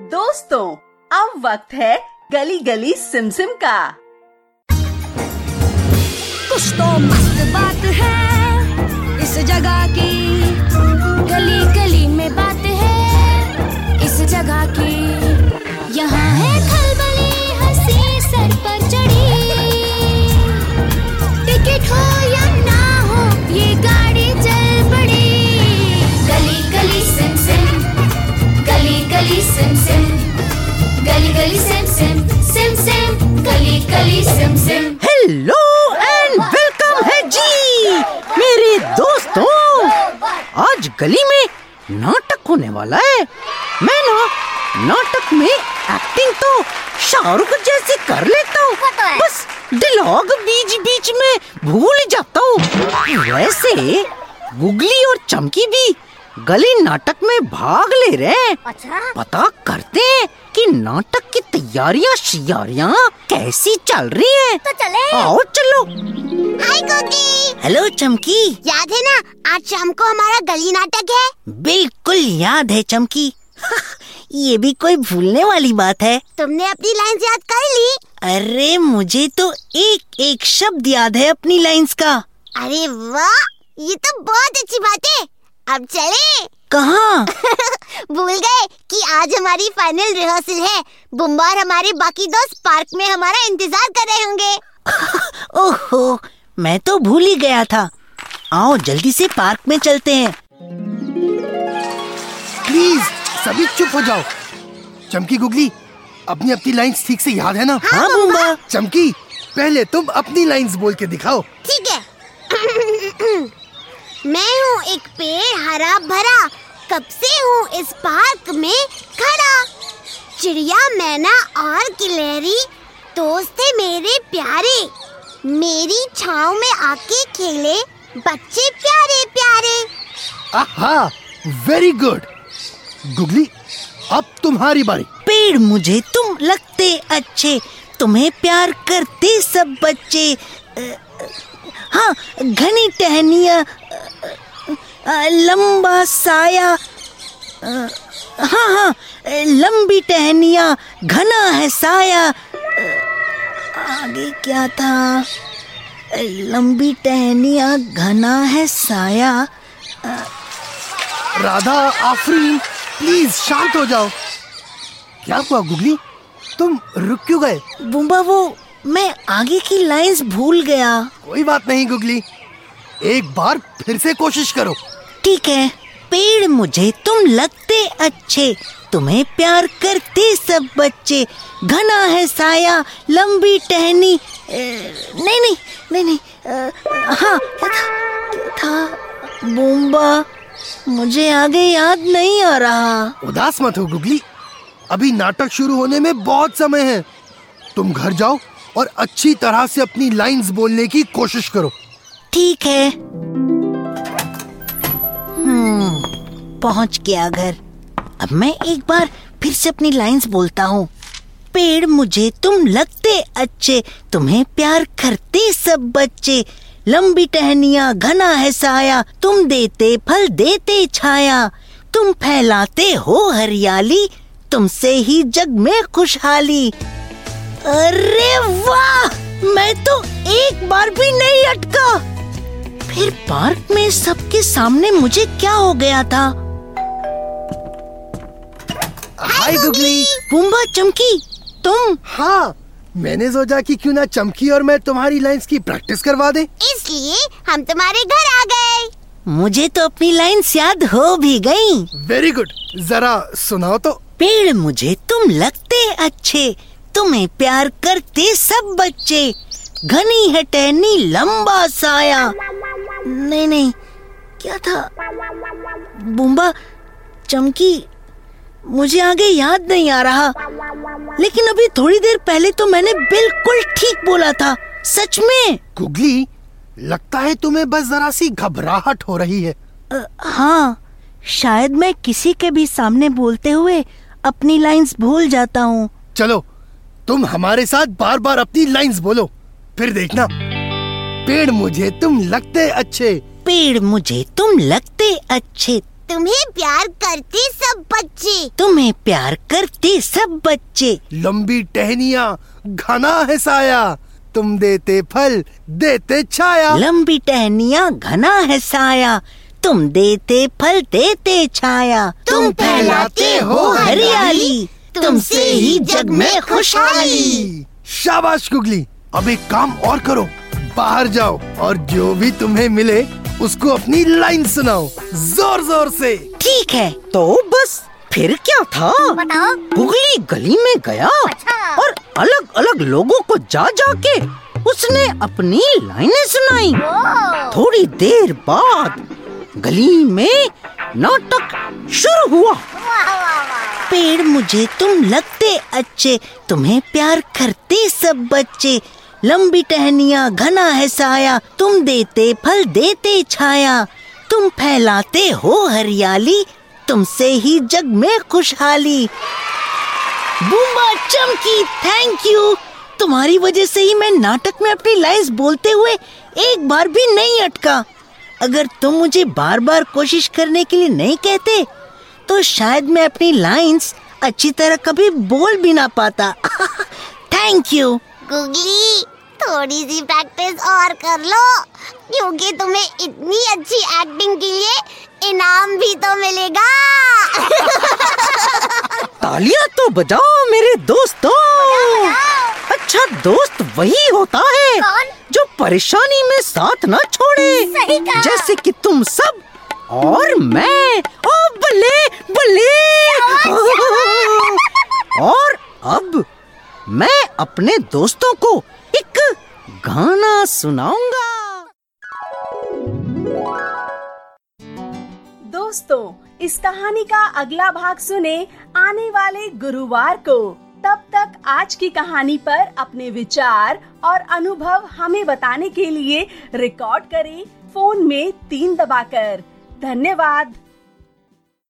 दोस्तों, अब वक्त है गली गली सिम सिम का। कुछ तो मस्त बात है इस जगह की, गली गली में बात है इस जगह की। यहाँ है खलबली हंसी सर पर चढ़ी, टिकट हो या ना हो ये गाड़ी चल पड़ी। गली गली सिम सिम, गली गली सिम सिम, गली गली सिम सिम, सिम सिम, गली गली सिम सिम। हेलो एंड वेलकम है जी मेरे दोस्तों। आज गली में नाटक होने वाला है। मैं नाटक में एक्टिंग तो शाहरुख जैसे कर लेता हूँ, बस डिलॉग बीच बीच में भूल जाता हूँ। वैसे गुगली और चमकी भी गली नाटक में भाग ले रहे हैं। अच्छा? पता करते हैं कि नाटक की तैयारियां कैसी चल रही हैं। तो चले। आओ चलो। हाय गुगली। हेलो चमकी। याद है ना आज शाम को हमारा गली नाटक है? बिल्कुल याद है चमकी। ये भी कोई भूलने वाली बात है। तुमने अपनी लाइंस याद कर ली? अरे मुझे तो एक एक शब्द याद है अपनी लाइंस का। अरे वाह, ये तो बहुत अच्छी बात है। अब चले। कहाँ? भूल गए कि आज हमारी फाइनल रिहर्सल है। बुम्बा और हमारे बाकी दोस्त पार्क में हमारा इंतजार कर रहे होंगे। ओहो, मैं तो भूल ही गया था। आओ जल्दी से पार्क में चलते हैं। प्लीज सभी चुप हो जाओ। चमकी गुगली अपनी अपनी लाइंस ठीक से याद है ना? हाँ बुम्बा। चमकी पहले तुम अपनी लाइंस बोल के दिखाओ। ठीक है। मैं हूँ एक पेड़ हरा भरा, कब से हूँ इस पार्क में खड़ा। चिड़िया मैना और गिलहरी दोस्त थे मेरे प्यारे, मेरी छाँव में आके खेले बच्चे प्यारे प्यारे। आहा, वेरी गुड। गुगली अब तुम्हारी बारी। पेड़ मुझे तुम लगते अच्छे, तुम्हें प्यार करते सब बच्चे। हाँ, घनी टहनिया, लंबा साया। हाँ, लंबी टहनिया, घना है साया। आगे क्या था? लंबी टहनिया, घना है साया। राधा, आफरीन, प्लीज शांत हो जाओ। क्या हुआ गुगली, तुम रुक क्यों गए? बुम्बा वो मैं आगे की लाइंस भूल गया। कोई बात नहीं गुगली, एक बार फिर से कोशिश करो। ठीक है। पेड़ मुझे तुम लगते अच्छे, तुम्हें प्यार करते सब बच्चे। घना है साया, लंबी टहनी। नहीं। हाँ, क्या था? बुम्बा मुझे आगे याद नहीं आ रहा। उदास मत हो गुगली, अभी नाटक शुरू होने में बहुत समय है। तुम घर जाओ और अच्छी तरह से अपनी लाइंस बोलने की कोशिश करो। ठीक है। पहुंच गया घर। अब मैं एक बार फिर से अपनी लाइंस बोलता हूँ। पेड़ मुझे तुम लगते अच्छे, तुम्हें प्यार करते सब बच्चे। लंबी टहनिया, घना है साया, तुम देते फल देते छाया। तुम फैलाते हो हरियाली, तुमसे ही जग में खुशहाली। अरे वाह, मैं तो एक बार भी नहीं अटका। फिर पार्क में सबके सामने मुझे क्या हो गया था? हाय गुगली। बुम्बा, चमकी, तुम? हाँ, मैंने सोचा कि क्यों ना चमकी और मैं तुम्हारी लाइंस की प्रैक्टिस करवा दे। इसलिए हम तुम्हारे घर आ गए। मुझे तो अपनी लाइंस याद हो भी गई। वेरी गुड, जरा सुनाओ तो। पेड़ मुझे तुम लगते अच्छे, तुम्हें प्यार करते सब बच्चे। घनी है टहनी, लंबा साया। नहीं, क्या था? बुम्बा, चमकी, मुझे आगे याद नहीं आ रहा। लेकिन अभी थोड़ी देर पहले तो मैंने बिल्कुल ठीक बोला था। सच में। गुगली, लगता है तुम्हें बस जरा सी घबराहट हो रही है। हाँ, शायद मैं किसी के भी सामने बोलते हुए अपनी लाइंस भूल जाता हूँ। चलो तुम हमारे साथ बार बार अपनी लाइंस बोलो, फिर देखना। पेड़ मुझे तुम लगते अच्छे, पेड़ मुझे तुम लगते अच्छे, तुम्हें प्यार करते सब बच्चे, तुम्हें प्यार करते सब बच्चे। लंबी टहनियाँ घना है साया, तुम देते फल देते छाया। लंबी टहनियाँ घना है साया, तुम देते फल देते छाया। तुम फैलाते हो हरियाली, तुमसे ही जग में खुशहाली। शाबाश गुगली, अब एक काम और करो, बाहर जाओ और जो भी तुम्हें मिले उसको अपनी लाइन सुनाओ जोर जोर से। ठीक है। तो बस फिर क्या था? बताओ। गुगली गली में गया और अलग अलग लोगों को जा के उसने अपनी लाइनें सुनाई। थोड़ी देर बाद गली में नाटक शुरू हुआ। पेड़ मुझे तुम लगते अच्छे, तुम्हें प्यार करते सब बच्चे। लंबी टहनियाँ घना है साया, तुम देते फल देते छाया। तुम फैलाते हो हरियाली, तुमसे ही जग में खुशहाली। बूम्बा चमकी, थैंक यू। तुम्हारी वजह से ही मैं नाटक में अपनी लाइंस बोलते हुए एक बार भी नहीं अटका। अगर तुम मुझे बार बार कोशिश करने के लिए नहीं कहते तो शायद मैं अपनी लाइंस अच्छी तरह कभी बोल भी ना पाता। Thank you. गुगली, थोड़ी सी प्रैक्टिस और कर लो, क्योंकि तुम्हें इतनी अच्छी एक्टिंग के लिए इनाम भी तो मिलेगा। तालियां तो बजाओ मेरे दोस्तों। अच्छा दोस्त वही होता है कौन? जो परेशानी में साथ ना छोड़े। सही कहा। जैसे कि तुम सब और मैं। ओ बल्ले बल्ले। और अब मैं अपने दोस्तों को एक गाना सुनाऊंगा। दोस्तों, इस कहानी का अगला भाग सुने आने वाले गुरुवार को। तब तक आज की कहानी पर अपने विचार और अनुभव हमें बताने के लिए रिकॉर्ड करें फोन में 3 दबाकर। धन्यवाद।